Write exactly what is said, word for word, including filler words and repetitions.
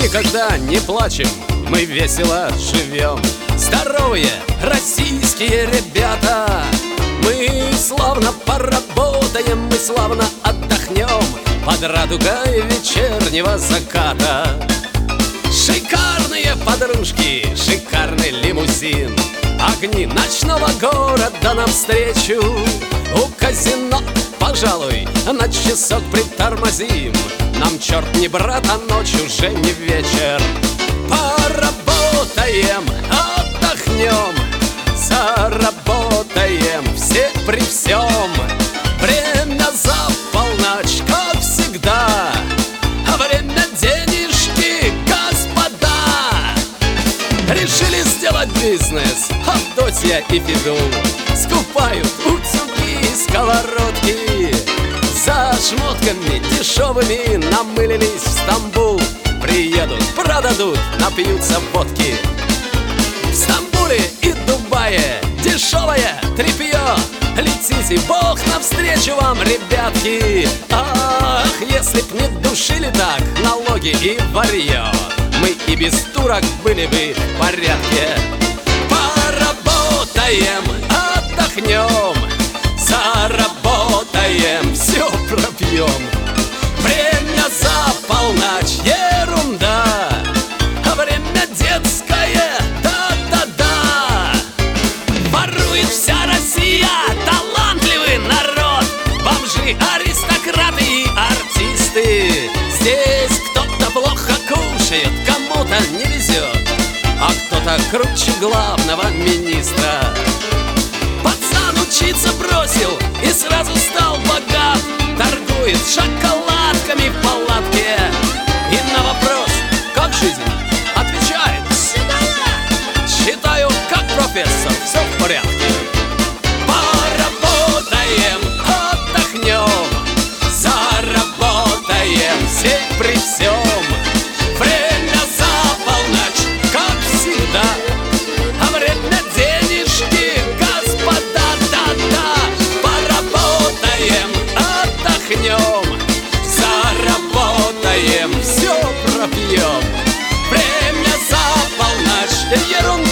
никогда не плачем, мы весело живем. Здоровые российские ребята, мы славно поработаем, мы славно отдохнем под радугой вечернего заката. Шикарные подружки, шикарный лимузин, огни ночного города навстречу. У казино, пожалуй, на часок притормозим. Нам черт не брат, а ночь уже не вечер. Поработаем, отдохнем, заработаем все при всем. Время за полночь, как всегда, а время денежки, господа. Решили сделать бизнес, Авдотья и Федул скупают утюги и сковородки. За шмотками дешевыми намылились в Стамбул. Приедут, продадут, напьются водки. В Стамбуле и Дубае дешевое тряпье. Летите, Бог навстречу вам, ребятки. Ах, если б не душили так налоги и варье, мы и без турок были бы в порядке. Поработаем, отдохнем, заработаем, все пропьем. Время за полночь, ерунда, а время детское, да-да-да. Ворует вся Россия, талантливый народ, бомжи, аристократы и артисты. Здесь кто-то плохо кушает, кому-то не везет, а кто-то круче главного министра. Пацан учиться бросил и сразу стал богат, торгует шоколадками в палатке. И на вопрос, как жизнь, отвечает: считаю, как профессор, все в порядке. Поработаем, отдохнем, заработаем все при всем. Время за полночь, как всегда, а время денежки, господа, да-да. Поработаем, отдохнем, заработаем, все пропьем. Время за полночь, ерунда.